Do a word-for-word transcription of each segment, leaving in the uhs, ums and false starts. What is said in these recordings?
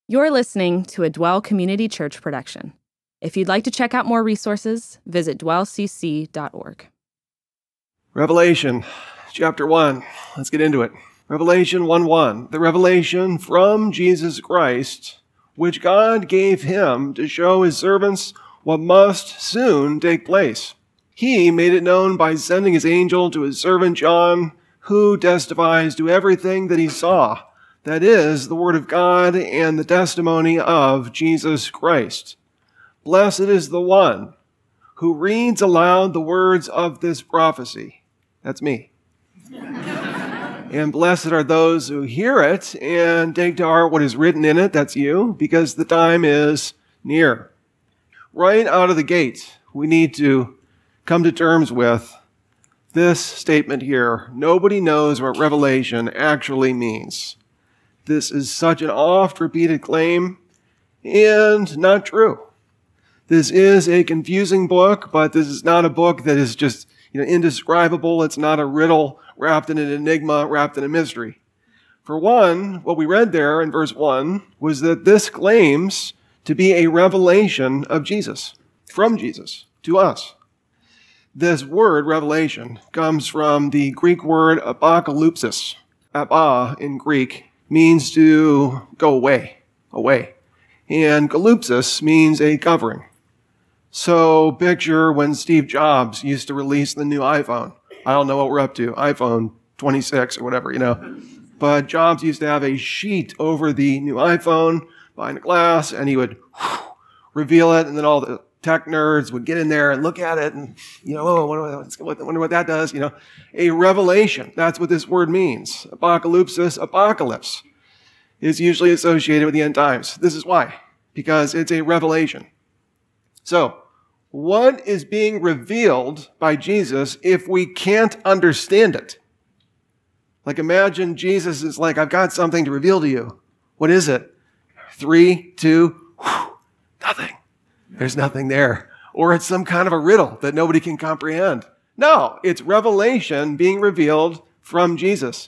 You're listening to a Dwell Community Church production. If you'd like to check out more resources, visit dwell c c dot org. Revelation, chapter one. Let's get into it. Revelation one one. The revelation from Jesus Christ, which God gave him to show his servants what must soon take place. He made it known by sending his angel to his servant John, who testifies to everything that he saw. That is, the word of God and the testimony of Jesus Christ. Blessed is the one who reads aloud the words of this prophecy. That's me. And blessed are those who hear it and take to heart what is written in it. That's you, because the time is near. Right out of the gate, we need to come to terms with this statement here. Nobody knows what revelation actually means. This is such an oft-repeated claim and not true. This is a confusing book, but this is not a book that is just, you know, indescribable. It's not a riddle wrapped in an enigma, wrapped in a mystery. For one, what we read there in verse one was that this claims to be a revelation of Jesus, from Jesus to us. This word, revelation, comes from the Greek word apocalypsis. Apa in Greek means to go away, away. And kalypsis means a covering. So picture when Steve Jobs used to release the new iPhone. I don't know what we're up to, iPhone twenty-six or whatever, you know. But Jobs used to have a sheet over the new iPhone behind a glass, and he would whew, reveal it, and then all the tech nerds would get in there and look at it, and, you know, oh, wonder wonder what that does, you know. A revelation, that's what this word means. Apocalypsis, apocalypse, is usually associated with the end times. This is why, because it's a revelation. So, what is being revealed by Jesus if we can't understand it? Like, imagine Jesus is like, I've got something to reveal to you. What is it? Three, two, whew, nothing. There's nothing there. Or it's some kind of a riddle that nobody can comprehend. No, it's revelation being revealed from Jesus.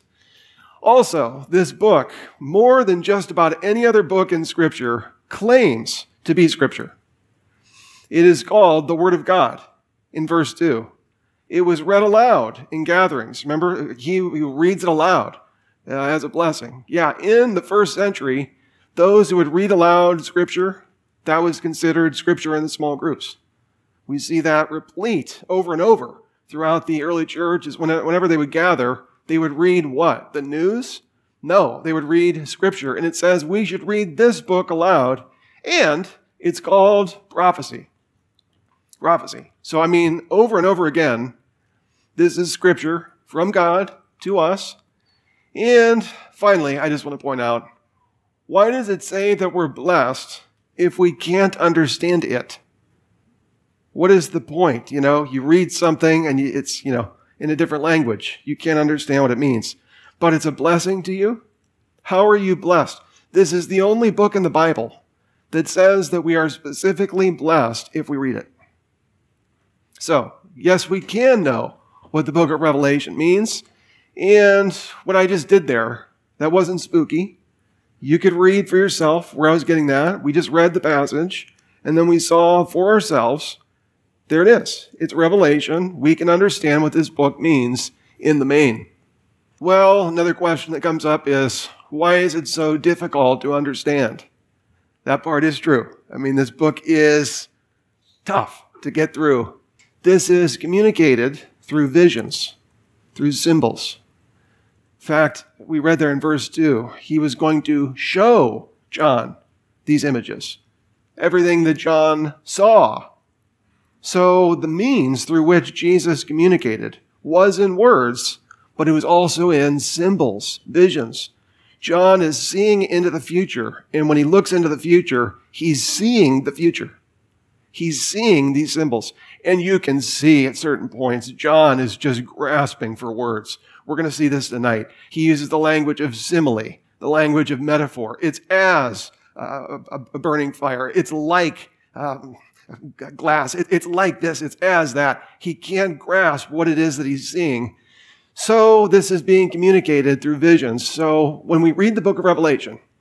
Also, this book, more than just about any other book in Scripture, claims to be Scripture. It is called the Word of God in verse two. It was read aloud in gatherings. Remember, he who reads it aloud uh, as a blessing. Yeah, in the first century, those who would read aloud Scripture, that was considered Scripture in the small groups. We see that replete over and over throughout the early church. Is whenever they would gather, they would read what? The news? No, they would read Scripture. And it says we should read this book aloud, and it's called prophecy. Prophecy. So, I mean, over and over again, this is Scripture from God to us. And finally, I just want to point out, why does it say that we're blessed if we can't understand it? What is the point? You know, you read something and it's, you know, in a different language. You can't understand what it means. But it's a blessing to you? How are you blessed? This is the only book in the Bible that says that we are specifically blessed if we read it. So, yes, we can know what the book of Revelation means. And what I just did there, that wasn't spooky. You could read for yourself where I was getting that. We just read the passage, and then we saw for ourselves. There it is. It's Revelation. We can understand what this book means in the main. Well, another question that comes up is, why is it so difficult to understand? That part is true. I mean, this book is tough to get through. This is communicated through visions, through symbols. In fact, we read there in verse two, he was going to show John these images, everything that John saw. So the means through which Jesus communicated was in words, but it was also in symbols, visions. John is seeing into the future, and when he looks into the future, he's seeing the future. He's seeing these symbols. And you can see at certain points, John is just grasping for words. We're going to see this tonight. He uses the language of simile, the language of metaphor. It's as uh, a, a burning fire. It's like um, glass. It, it's like this. It's as that. He can't grasp what it is that he's seeing. So this is being communicated through visions. So when we read the book of Revelation,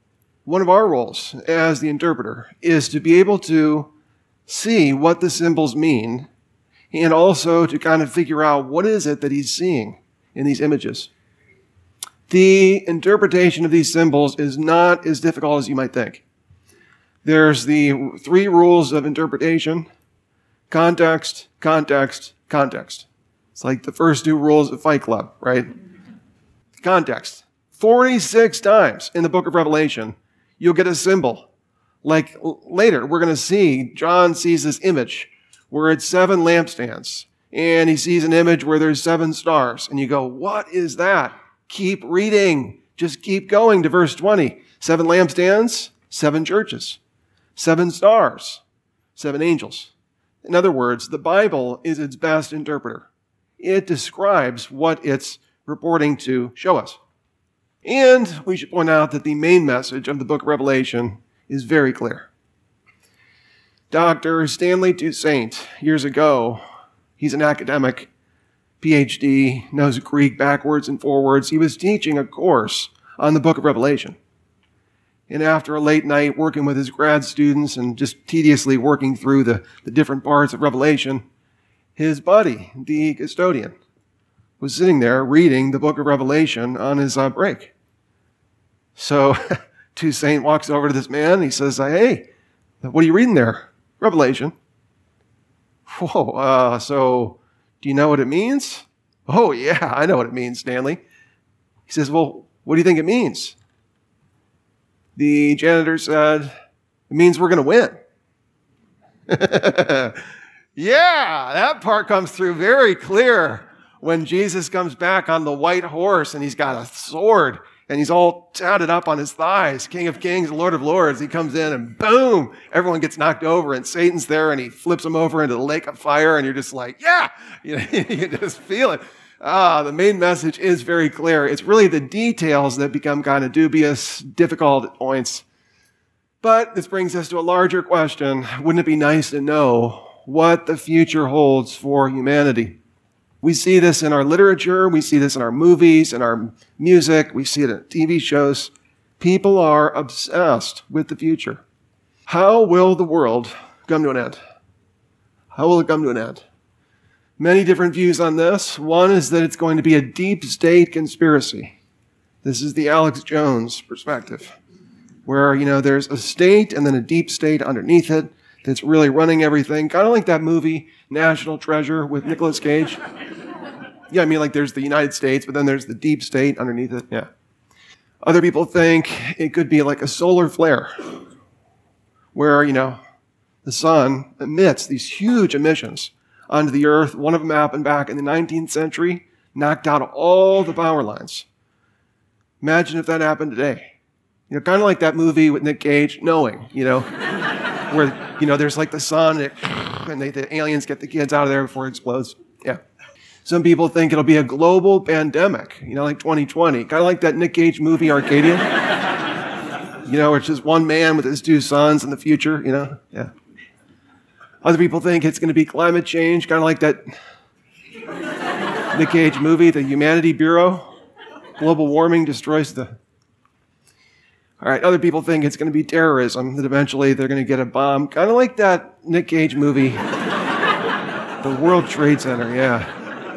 One of our roles as the interpreter is to be able to see what the symbols mean and also to kind of figure out what is it that he's seeing in these images. The interpretation of these symbols is not as difficult as you might think. There's the three rules of interpretation: context, context, context. It's like the first two rules of Fight Club, right? Context. forty-six times in the book of Revelation, you'll get a symbol. Like later, we're going to see, John sees this image where it's seven lampstands, and he sees an image where there's seven stars. And you go, what is that? Keep reading. Just keep going to verse twenty. Seven lampstands, seven churches. Seven stars, seven angels. In other words, the Bible is its best interpreter. It describes what it's reporting to show us. And we should point out that the main message of the book of Revelation is very clear. Doctor Stanley Toussaint, years ago, he's an academic, P H D, knows Greek backwards and forwards. He was teaching a course on the book of Revelation. And after a late night working with his grad students and just tediously working through the, the different parts of Revelation, his buddy, the custodian, was sitting there reading the book of Revelation on his uh, break. So Toussaint walks over to this man and he says, hey, what are you reading there? Revelation. Whoa, uh, so do you know what it means? Oh, yeah, I know what it means, Stanley. He says, well, what do you think it means? The janitor said, it means we're going to win. Yeah, that part comes through very clear when Jesus comes back on the white horse and he's got a sword and he's all tatted up on his thighs, King of Kings, Lord of Lords. He comes in and boom, everyone gets knocked over and Satan's there and he flips them over into the lake of fire and you're just like, yeah, you know, you can just feel it. Ah, the main message is very clear. It's really the details that become kind of dubious, difficult at points. But this brings us to a larger question. Wouldn't it be nice to know what the future holds for humanity? We see this in our literature. We see this in our movies, in our music. We see it in T V shows. People are obsessed with the future. How will the world come to an end? How will it come to an end? Many different views on this. One is that it's going to be a deep state conspiracy. This is the Alex Jones perspective, where, you know, there's a state and then a deep state underneath it that's really running everything. Kind of like that movie, National Treasure, with Nicolas Cage. Yeah, I mean, like there's the United States, but then there's the deep state underneath it. Yeah. Other people think it could be like a solar flare, where, you know, the sun emits these huge emissions onto the earth. One of them happened back in the nineteenth century, knocked out all the power lines. Imagine if that happened today. You know, kind of like that movie with Nick Cage, Knowing, you know, where, you know, there's like the sun and, it, and they, the aliens get the kids out of there before it explodes. Yeah. Some people think it'll be a global pandemic, you know, like twenty twenty, kind of like that Nick Cage movie, Arcadia. You know, where it's just one man with his two sons in the future, you know, yeah. Other people think it's going to be climate change, kind of like that Nick Cage movie, The Humanity Bureau. Global warming destroys the... All right, other people think it's going to be terrorism, that eventually they're going to get a bomb, kind of like that Nick Cage movie, The World Trade Center, yeah.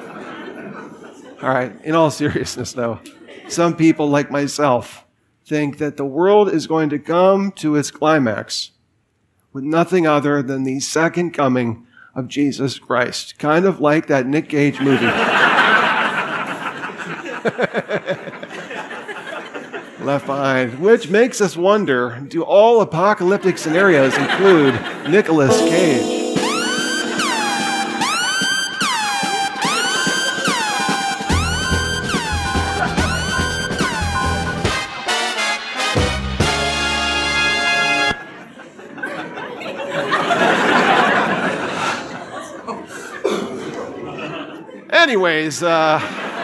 All right, in all seriousness, though, some people like myself think that the world is going to come to its climax with nothing other than the second coming of Jesus Christ. Kind of like that Nick Cage movie. Left Behind. Which makes us wonder, do all apocalyptic scenarios include Nicolas Cage? Anyways, uh,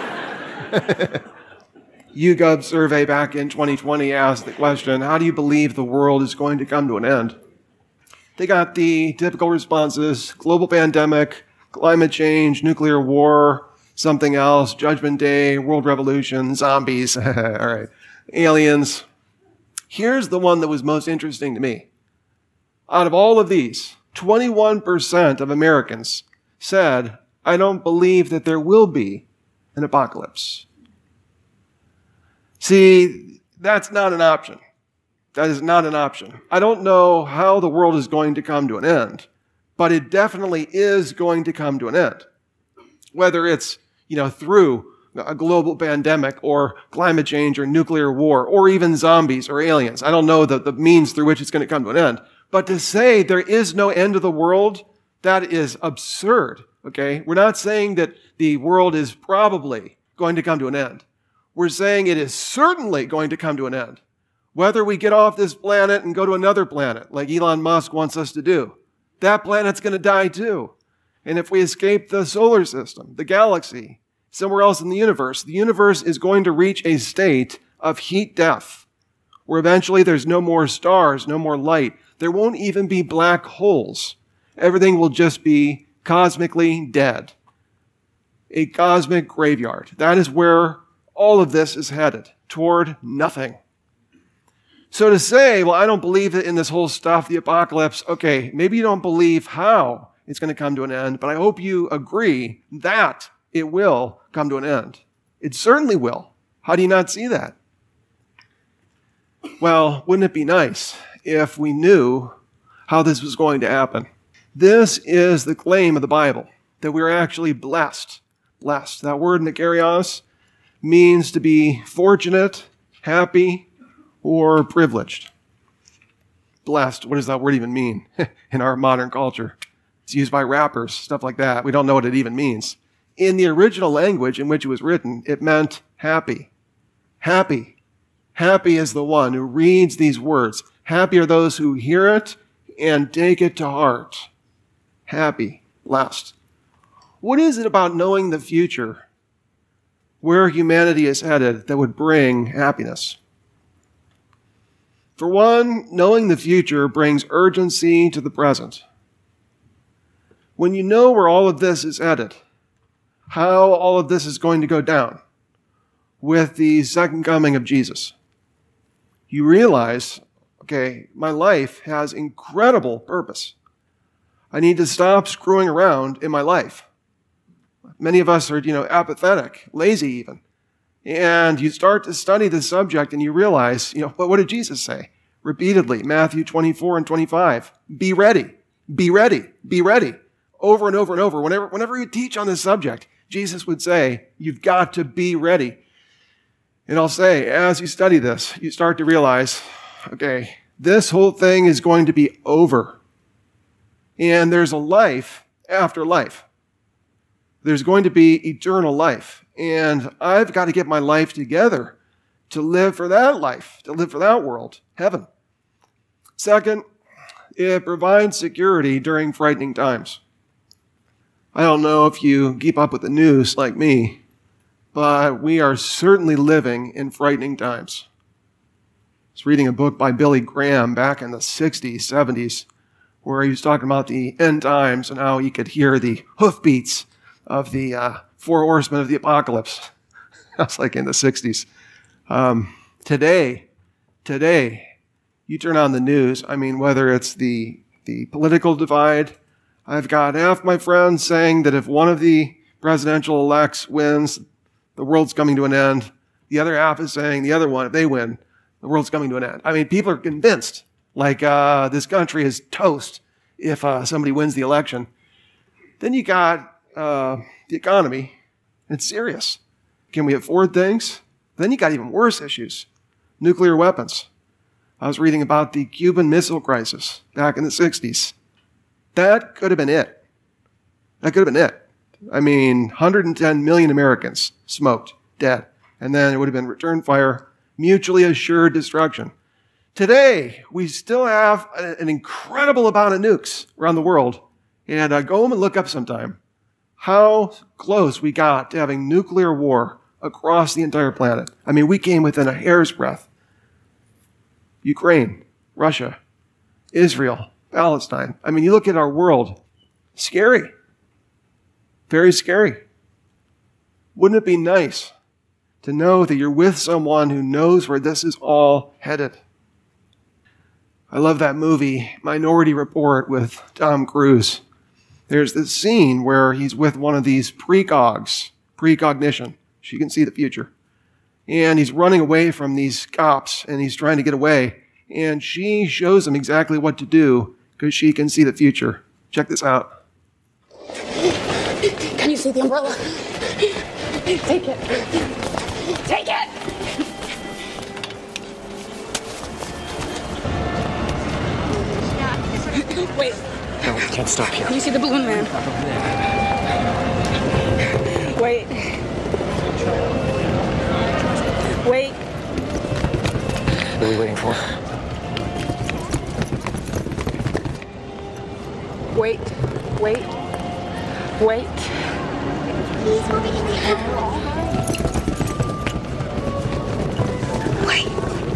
YouGov survey back in twenty twenty asked the question, how do you believe the world is going to come to an end? They got the typical responses: global pandemic, climate change, nuclear war, something else, judgment day, world revolution, zombies, all right, aliens. Here's the one that was most interesting to me. Out of all of these, twenty-one percent of Americans said, I don't believe that there will be an apocalypse. See, that's not an option. That is not an option. I don't know how the world is going to come to an end, but it definitely is going to come to an end. Whether it's, you know, through a global pandemic or climate change or nuclear war or even zombies or aliens. I don't know the, the means through which it's going to come to an end. But to say there is no end of the world, that is absurd, okay? We're not saying that the world is probably going to come to an end. We're saying it is certainly going to come to an end. Whether we get off this planet and go to another planet, like Elon Musk wants us to do, that planet's going to die too. And if we escape the solar system, the galaxy, somewhere else in the universe, the universe is going to reach a state of heat death, where eventually there's no more stars, no more light. There won't even be black holes. Everything will just be cosmically dead. A cosmic graveyard. That is where all of this is headed, toward nothing. So to say, well, I don't believe in this whole stuff, the apocalypse, okay, maybe you don't believe how it's going to come to an end, but I hope you agree that it will come to an end. It certainly will. How do you not see that? Well, wouldn't it be nice if we knew how this was going to happen? This is the claim of the Bible, that we're actually blessed. Blessed. That word nekarios means to be fortunate, happy, or privileged. Blessed, what does that word even mean in our modern culture? It's used by rappers, stuff like that. We don't know what it even means. In the original language in which it was written, it meant happy. Happy. Happy is the one who reads these words. Happy are those who hear it and take it to heart. Happy, blessed. What is it about knowing the future, where humanity is headed, that would bring happiness? For one, knowing the future brings urgency to the present. When you know where all of this is headed, how all of this is going to go down with the second coming of Jesus, you realize, okay, my life has incredible purpose. I need to stop screwing around in my life. Many of us are, you know, apathetic, lazy even. And you start to study the subject and you realize, you know, but what did Jesus say? Repeatedly, Matthew twenty-four and twenty-five, be ready, be ready, be ready. Over and over and over. Whenever, whenever you teach on this subject, Jesus would say, you've got to be ready. And I'll say, as you study this, you start to realize, okay, this whole thing is going to be over. And there's a life after life. There's going to be eternal life. And I've got to get my life together to live for that life, to live for that world, heaven. Second, it provides security during frightening times. I don't know if you keep up with the news like me, but we are certainly living in frightening times. I was reading a book by Billy Graham back in the sixties, seventies, where he was talking about the end times and how he could hear the hoofbeats of the uh, four horsemen of the apocalypse. That's like in the sixties. Um, today, today, you turn on the news, I mean, whether it's the, the political divide, I've got half my friends saying that if one of the presidential elects wins, the world's coming to an end. The other half is saying the other one, if they win, the world's coming to an end. I mean, people are convinced, like uh, this country is toast if uh, somebody wins the election. Then you got uh, the economy. It's serious. Can we afford things? Then you got even worse issues. Nuclear weapons. I was reading about the Cuban Missile Crisis back in the sixties. That could have been it. That could have been it. I mean, one hundred ten million Americans smoked, dead. And then it would have been return fire, mutually assured destruction. Today, we still have an incredible amount of nukes around the world. And uh, go home and look up sometime how close we got to having nuclear war across the entire planet. I mean, we came within a hair's breadth. Ukraine, Russia, Israel, Palestine. I mean, you look at our world, scary. Very scary. Wouldn't it be nice to know that you're with someone who knows where this is all headed? I love that movie, Minority Report, with Tom Cruise. There's this scene where he's with one of these precogs, precognition. She can see the future. And he's running away from these cops, and he's trying to get away. And she shows him exactly what to do because she can see the future. Check this out. Can you see the umbrella? Take it. Take it! Wait. No, we can't stop here. Can you see the balloon man? Wait. Wait. What are we waiting for? Wait. Wait. Wait. Wait.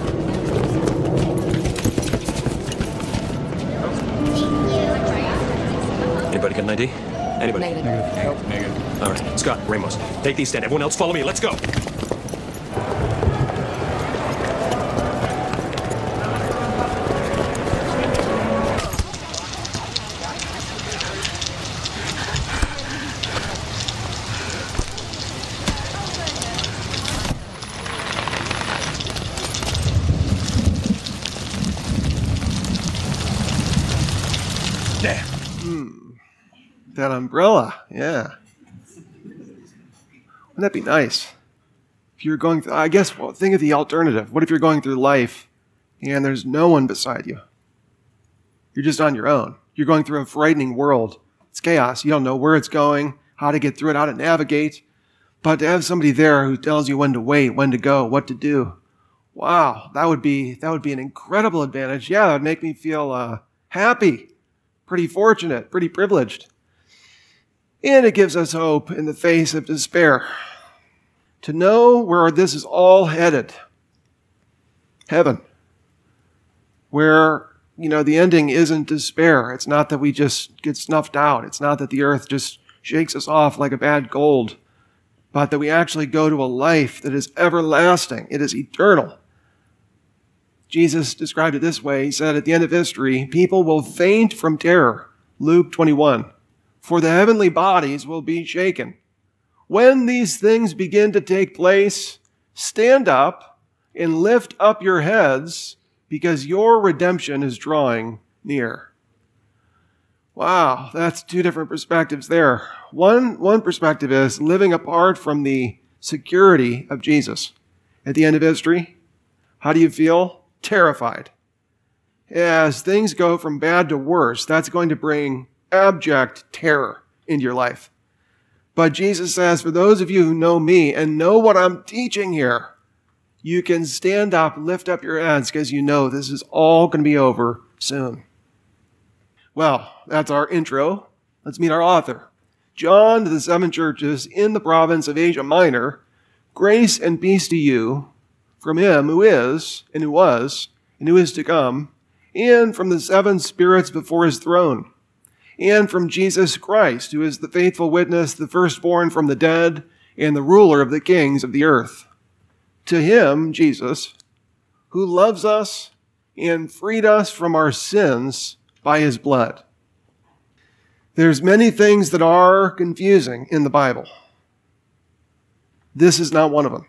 Anybody got an I D? Anybody? Negative. Negative. Negative. All right, Scott, Ramos, take these stand. Everyone else follow me. Let's go. There. That umbrella, yeah. Wouldn't that be nice? If you're going through, I guess, well, think of the alternative. What if you're going through life and there's no one beside you? You're just on your own. You're going through a frightening world. It's chaos. You don't know where it's going, how to get through it, how to navigate. But to have somebody there who tells you when to wait, when to go, what to do. Wow, that would be that would be an incredible advantage. Yeah, that would make me feel uh, happy, pretty fortunate, pretty privileged. And it gives us hope in the face of despair. To know where this is all headed. Heaven. Where, you know, the ending isn't despair. It's not that we just get snuffed out. It's not that the earth just shakes us off like a bad cold. But that we actually go to a life that is everlasting. It is eternal. Jesus described it this way. He said, at the end of history, people will faint from terror. Luke twenty-one. For the heavenly bodies will be shaken. When these things begin to take place, stand up and lift up your heads, because your redemption is drawing near. Wow, that's two different perspectives there. One, one perspective is living apart from the security of Jesus. At the end of history, how do you feel? Terrified. As things go from bad to worse, that's going to bring abject terror into your life. But Jesus says, for those of you who know me and know what I'm teaching here, you can stand up, lift up your heads, because you know this is all going to be over soon. Well, that's our intro. Let's meet our author. John to the seven churches in the province of Asia Minor, grace and peace to you from him who is, and who was, and who is to come, and from the seven spirits before his throne, and from Jesus Christ, who is the faithful witness, the firstborn from the dead, and the ruler of the kings of the earth. To him, Jesus, who loves us and freed us from our sins by his blood. There's many things that are confusing in the Bible. This is not one of them.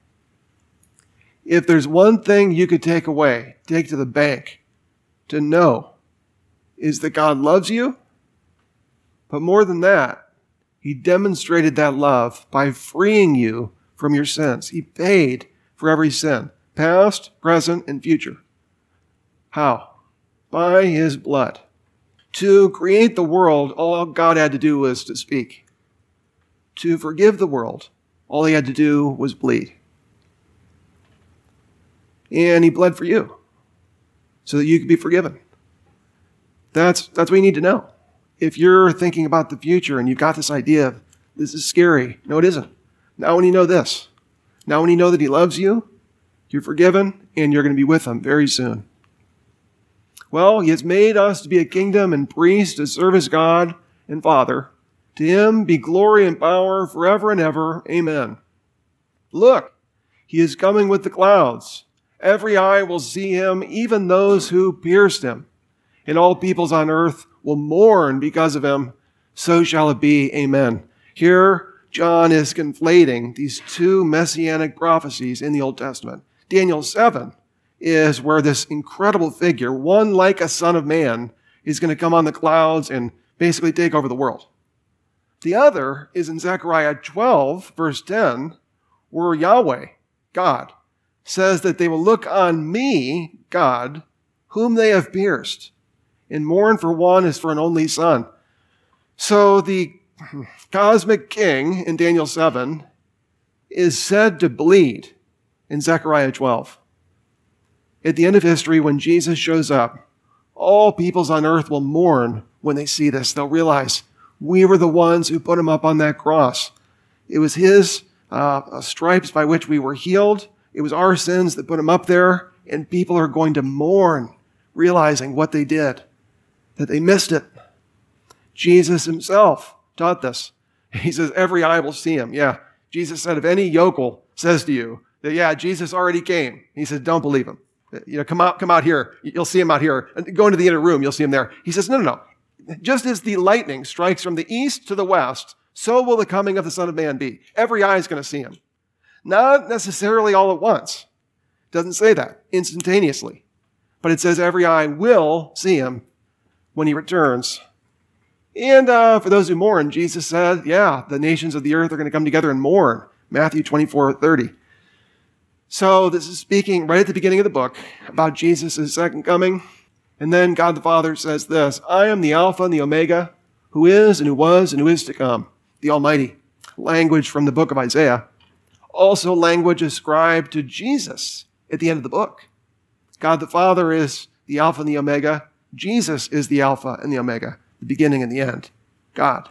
If there's one thing you could take away, take to the bank, to know, is that God loves you. But more than that, he demonstrated that love by freeing you from your sins. He paid for every sin, past, present, and future. How? By his blood. To create the world, all God had to do was to speak. To forgive the world, all he had to do was bleed. And he bled for you so that you could be forgiven. That's, that's what you need to know. If you're thinking about the future and you've got this idea of this is scary, no, it isn't. Now when you know this, now when you know that he loves you, you're forgiven and you're going to be with him very soon. Well, he has made us to be a kingdom and priests to serve his God and Father. To him be glory and power forever and ever. Amen. Look, he is coming with the clouds, Every eye will see him, even those who pierced him. And all peoples on earth will mourn because of him. So shall it be. Amen. Here, John is conflating these two messianic prophecies in the Old Testament. Daniel seven is where this incredible figure, one like a son of man, is going to come on the clouds and basically take over the world. The other is in Zechariah twelve, verse ten, where Yahweh, God, says that they will look on me, God, whom they have pierced, and mourn for one as for an only son. So the cosmic king in Daniel seven is said to bleed in Zechariah twelve. At the end of history, when Jesus shows up, all peoples on earth will mourn when they see this. They'll realize we were the ones who put him up on that cross. It was his uh, stripes by which we were healed. It was our sins that put him up there, and people are going to mourn, realizing what they did, that they missed it. Jesus himself taught this. He says, every eye will see him. Yeah, Jesus said, if any yokel says to you that, yeah, Jesus already came, he says, don't believe him. You know, come out, come out here. You'll see him out here. Go into the inner room. You'll see him there. He says, no, no, no. Just as the lightning strikes from the east to the west, so will the coming of the Son of Man be. Every eye is going to see him. Not necessarily all at once. It doesn't say that instantaneously. But it says every eye will see him when he returns. And uh, for those who mourn, Jesus said, yeah, the nations of the earth are going to come together and mourn. Matthew twenty-four thirty. So this is speaking right at the beginning of the book about Jesus' second coming. And then God the Father says this, I am the Alpha and the Omega, who is and who was and who is to come, the Almighty. Language from the book of Isaiah. Also language ascribed to Jesus at the end of the book. God the Father is the Alpha and the Omega. Jesus is the Alpha and the Omega, the beginning and the end. God.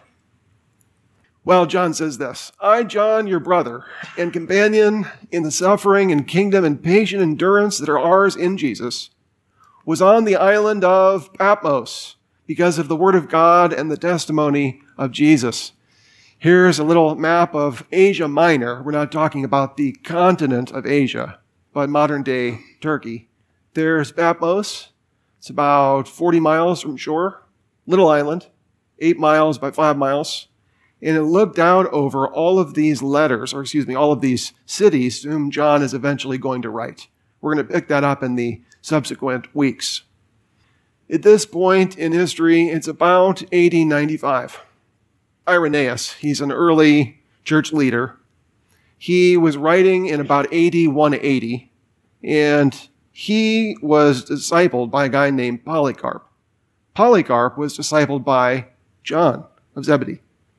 Well, John says this, I, John, your brother and companion in the suffering and kingdom and patient endurance that are ours in Jesus, was on the island of Patmos because of the word of God and the testimony of Jesus. Here's a little map of Asia Minor. We're not talking about the continent of Asia, but modern-day Turkey. There's Patmos. It's about forty miles from shore. Little island, eight miles by five miles. And it looked down over all of these letters, or excuse me, all of these cities to whom John is eventually going to write. We're going to pick that up in the subsequent weeks. At this point in history, it's about A D ninety-five. Irenaeus, he's an early church leader. He was writing in about A D one eighty, and he was discipled by a guy named Polycarp. Polycarp was discipled by John of Zebedee.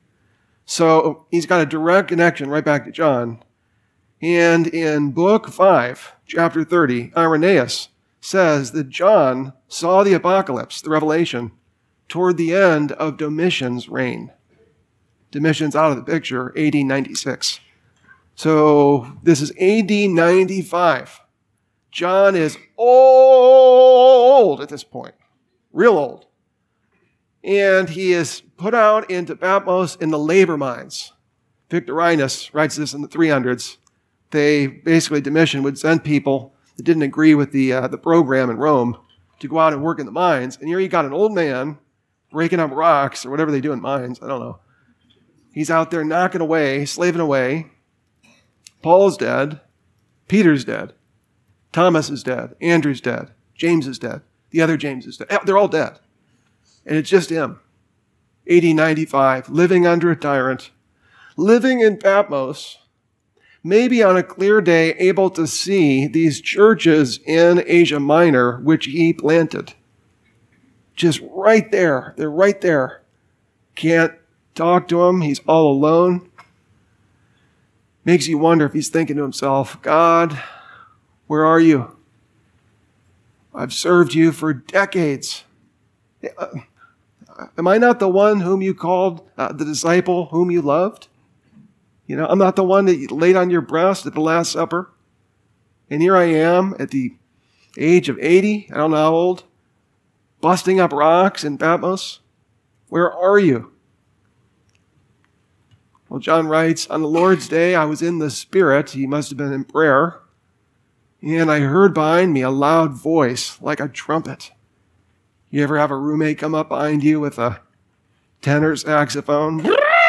So he's got a direct connection right back to John. And in book five, chapter thirty, Irenaeus says that John saw the apocalypse, the revelation, toward the end of Domitian's reign. Domitian's out of the picture, A D ninety-six. So this is A D ninety-five. John is old at this point, real old. And he is put out into Patmos in the labor mines. Victorinus writes this in the three hundreds. They basically, Domitian would send people that didn't agree with the uh, the program in Rome to go out and work in the mines. And here you got an old man breaking up rocks or whatever they do in mines. I don't know. He's out there knocking away, slaving away. Paul's dead. Peter's dead. Thomas is dead. Andrew's dead. James is dead. The other James is dead. They're all dead. And it's just him. A D ninety-five, living under a tyrant, living in Patmos, maybe on a clear day able to see these churches in Asia Minor, which he planted. Just right there. They're right there. Can't talk to him. He's all alone. Makes you wonder if he's thinking to himself, God, where are you? I've served you for decades. Am I not the one whom you called uh, the disciple whom you loved? You know, I'm not the one that you laid on your breast at the Last Supper. And here I am at the age of eighty, I don't know how old, busting up rocks in Patmos. Where are you? Well, John writes, on the Lord's day, I was in the Spirit. He must have been in prayer. And I heard behind me a loud voice like a trumpet. You ever have a roommate come up behind you with a tenor saxophone?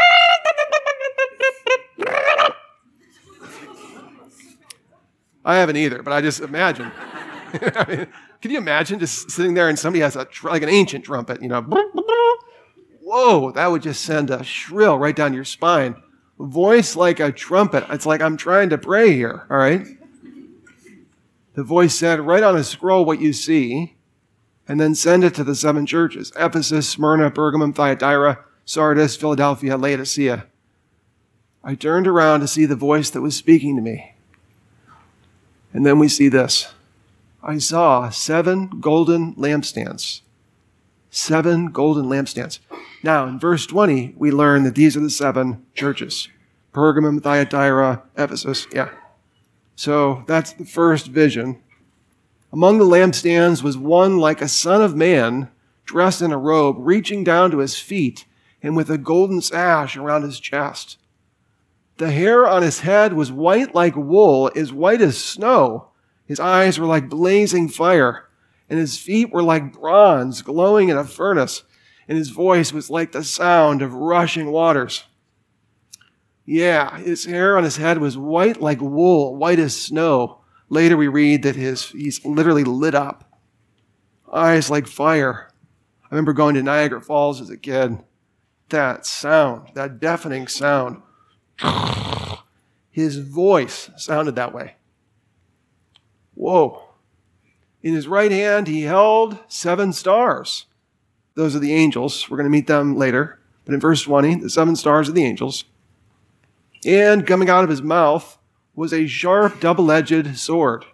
I haven't either, but I just imagine. I mean, can you imagine just sitting there and somebody has a tr- like an ancient trumpet, you know? Whoa, that would just send a shrill right down your spine. Voice like a trumpet. It's like I'm trying to pray here, all right? The voice said, write on a scroll what you see, and then send it to the seven churches: Ephesus, Smyrna, Pergamum, Thyatira, Sardis, Philadelphia, Laodicea. I turned around to see the voice that was speaking to me. And then we see this. I saw seven golden lampstands. Seven golden lampstands. Now, in verse twenty, we learn that these are the seven churches: Pergamum, Thyatira, Ephesus. Yeah. So that's the first vision. Among the lampstands was one like a son of man, dressed in a robe, reaching down to his feet, and with a golden sash around his chest. The hair on his head was white like wool, as white as snow. His eyes were like blazing fire, and his feet were like bronze glowing in a furnace, and his voice was like the sound of rushing waters. Yeah, his hair on his head was white like wool, white as snow. Later we read that his he's literally lit up. Eyes like fire. I remember going to Niagara Falls as a kid. That sound, that deafening sound. His voice sounded that way. Whoa. In his right hand, he held seven stars. Those are the angels. We're going to meet them later. But in verse twenty, the seven stars are the angels. And coming out of his mouth was a sharp, double-edged sword.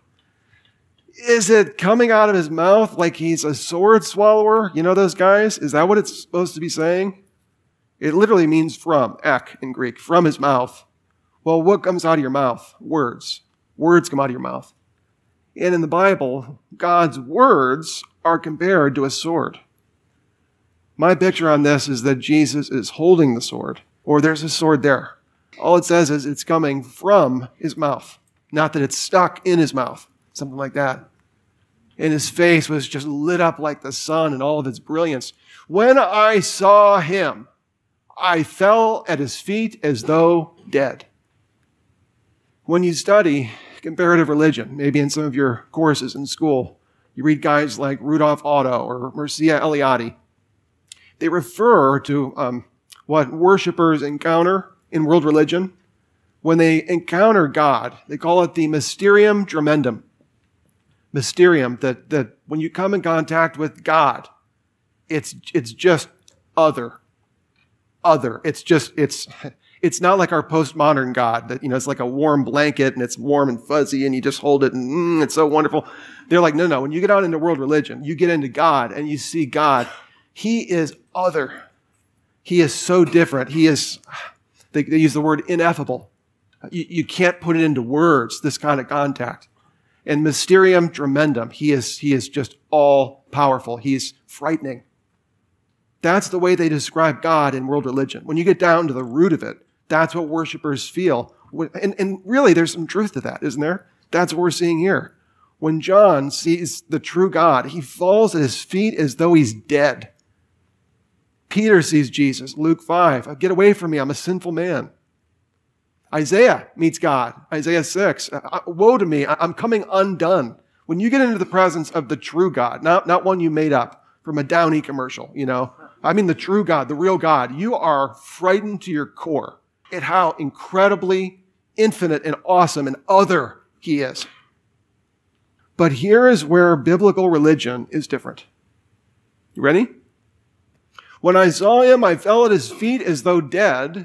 Is it coming out of his mouth like he's a sword swallower? You know those guys? Is that what it's supposed to be saying? It literally means from, ek in Greek, from his mouth. Well, what comes out of your mouth? Words. Words come out of your mouth. And in the Bible, God's words are compared to a sword. My picture on this is that Jesus is holding the sword, or there's a sword there. All it says is it's coming from his mouth, not that it's stuck in his mouth, something like that. And his face was just lit up like the sun in all of its brilliance. When I saw him, I fell at his feet as though dead. When you study comparative religion, maybe in some of your courses in school, you read guys like Rudolf Otto or Mircea Eliade. They refer to um, what worshipers encounter in world religion. When they encounter God, they call it the mysterium tremendum. Mysterium, that, that when you come in contact with God, it's it's just other. Other. It's just, it's it's not like our postmodern God that, you know, it's like a warm blanket and it's warm and fuzzy and you just hold it and mm, it's so wonderful. They're like, no, no. When you get out into world religion, you get into God and you see God. He is other. He is so different. He is, they, they use the word ineffable. You, you can't put it into words, this kind of contact. And mysterium tremendum. He is, he is just all powerful. He's frightening. That's the way they describe God in world religion. When you get down to the root of it, that's what worshipers feel. And, and really, there's some truth to that, isn't there? That's what we're seeing here. When John sees the true God, he falls at his feet as though he's dead. Peter sees Jesus, Luke five. Get away from me, I'm a sinful man. Isaiah meets God, Isaiah six. Woe to me, I'm coming undone. When you get into the presence of the true God, not, not one you made up from a Downy commercial, you know, I mean the true God, the real God, you are frightened to your core at how incredibly infinite and awesome and other he is. But here is where biblical religion is different. You ready? When I saw him, I fell at his feet as though dead.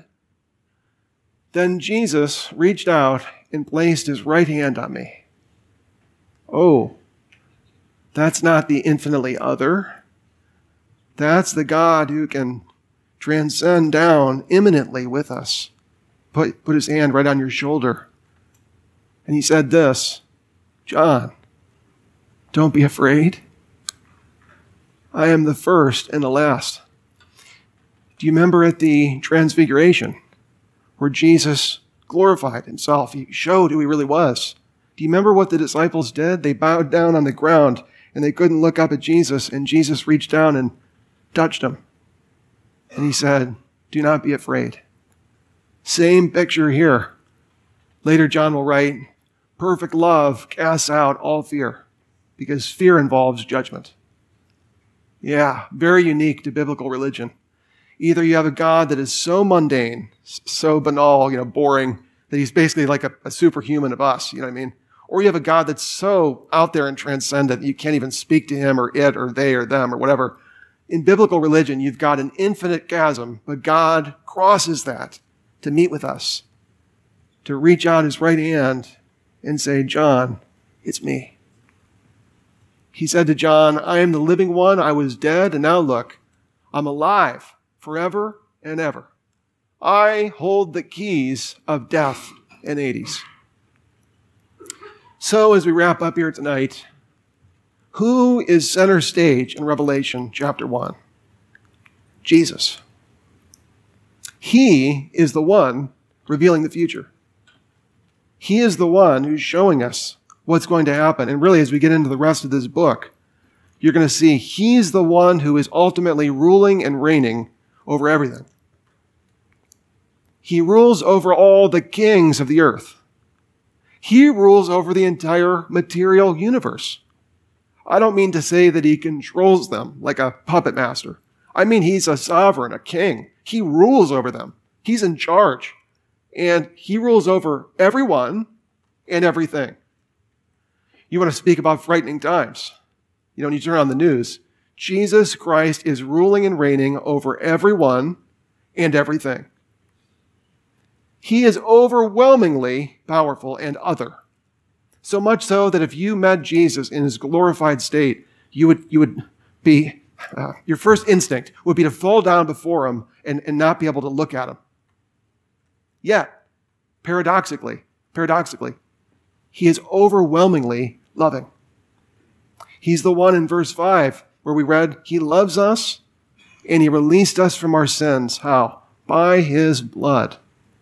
Then Jesus reached out and placed his right hand on me. Oh, that's not the infinitely other. That's the God who can transcend down imminently with us. Put, put his hand right on your shoulder. And he said this, John, don't be afraid. I am the first and the last. Do you remember at the Transfiguration where Jesus glorified himself? He showed who he really was. Do you remember what the disciples did? They bowed down on the ground and they couldn't look up at Jesus, and Jesus reached down and touched them. And he said, do not be afraid. Same picture here. Later, John will write, perfect love casts out all fear, because fear involves judgment. Yeah, very unique to biblical religion. Either you have a God that is so mundane, so banal, you know, boring, that he's basically like a, a superhuman of us, you know what I mean? Or you have a God that's so out there and transcendent that you can't even speak to him or it or they or them or whatever. In biblical religion, you've got an infinite chasm, but God crosses that to meet with us, to reach out his right hand and say, John, it's me. He said to John, I am the living one. I was dead, and now look, I'm alive forever and ever. I hold the keys of death and Hades. So as we wrap up here tonight, who is center stage in Revelation chapter one? Jesus. He is the one revealing the future. He is the one who's showing us what's going to happen. And really, as we get into the rest of this book, you're going to see he's the one who is ultimately ruling and reigning over everything. He rules over all the kings of the earth. He rules over the entire material universe. I don't mean to say that he controls them like a puppet master. I mean he's a sovereign, a king. He rules over them. He's in charge. And he rules over everyone and everything. You want to speak about frightening times? You know, when you turn on the news, Jesus Christ is ruling and reigning over everyone and everything. He is overwhelmingly powerful and other. So much so that if you met Jesus in his glorified state, you would, you would be, uh, your first instinct would be to fall down before him and, and not be able to look at him. Yet, paradoxically, paradoxically, he is overwhelmingly loving. He's the one in verse five where we read, he loves us and he released us from our sins. How? By his blood.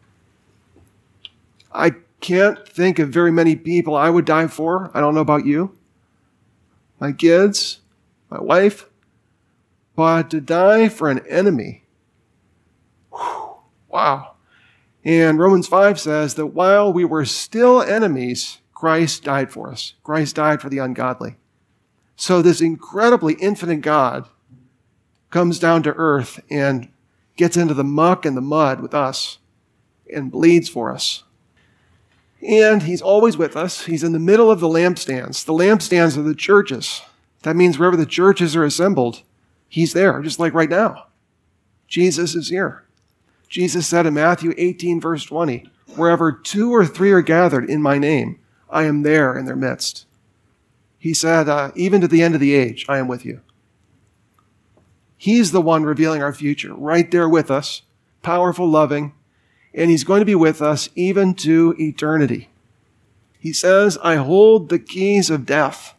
I can't think of very many people I would die for. I don't know about you. My kids, my wife. But to die for an enemy. Whew, wow. And Romans five says that while we were still enemies, Christ died for us. Christ died for the ungodly. So this incredibly infinite God comes down to earth and gets into the muck and the mud with us and bleeds for us. And he's always with us. He's in the middle of the lampstands. The lampstands are the churches. That means wherever the churches are assembled, he's there, just like right now. Jesus is here. Jesus said in Matthew eighteen, verse twenty, wherever two or three are gathered in my name, I am there in their midst. He said, uh, even to the end of the age, I am with you. He's the one revealing our future, right there with us, powerful, loving, and he's going to be with us even to eternity. He says, I hold the keys of death.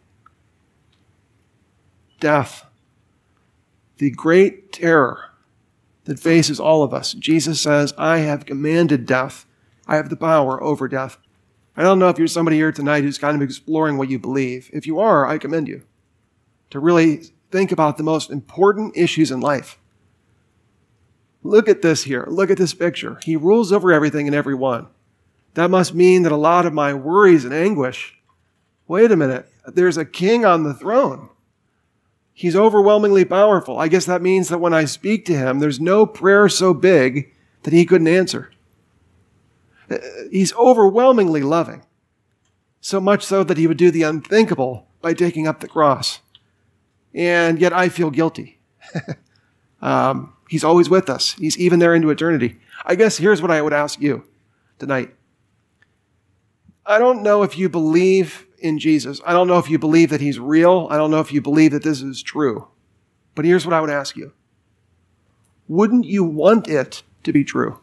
Death. The great terror that faces all of us. Jesus says, I have commanded death. I have the power over death. I don't know if you're somebody here tonight who's kind of exploring what you believe. If you are, I commend you to really think about the most important issues in life. Look at this here. Look at this picture. He rules over everything and everyone. That must mean that a lot of my worries and anguish, wait a minute, there's a king on the throne. He's overwhelmingly powerful. I guess that means that when I speak to him, there's no prayer so big that he couldn't answer. He's overwhelmingly loving. So much so that he would do the unthinkable by taking up the cross. And yet I feel guilty. um, he's always with us. He's even there into eternity. I guess here's what I would ask you tonight. I don't know if you believe in Jesus. I don't know if you believe that he's real. I don't know if you believe that this is true. But here's what I would ask you. Wouldn't you want it to be true?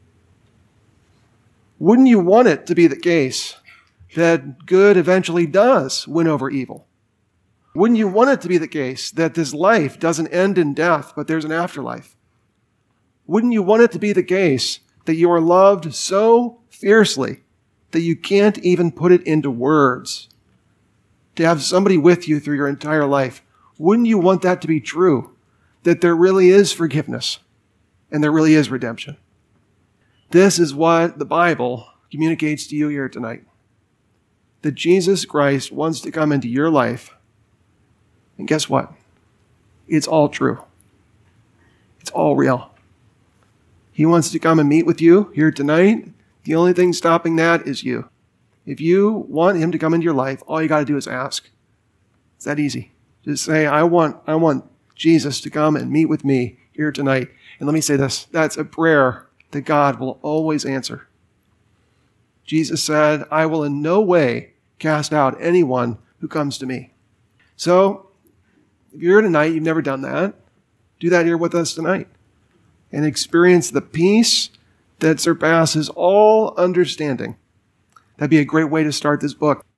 Wouldn't you want it to be the case that good eventually does win over evil? Wouldn't you want it to be the case that this life doesn't end in death, but there's an afterlife? Wouldn't you want it to be the case that you are loved so fiercely that you can't even put it into words. To have somebody with you through your entire life. Wouldn't you want that to be true? That there really is forgiveness and there really is redemption. This is what the Bible communicates to you here tonight. That Jesus Christ wants to come into your life. And guess what? It's all true. It's all real. He wants to come and meet with you here tonight. The only thing stopping that is you. If you want him to come into your life, all you got to do is ask. It's that easy. Just say, I want, I want Jesus to come and meet with me here tonight. And let me say this, that's a prayer that God will always answer. Jesus said, I will in no way cast out anyone who comes to me. So, if you're here tonight, you've never done that, do that here with us tonight. And experience the peace that surpasses all understanding. That'd be a great way to start this book.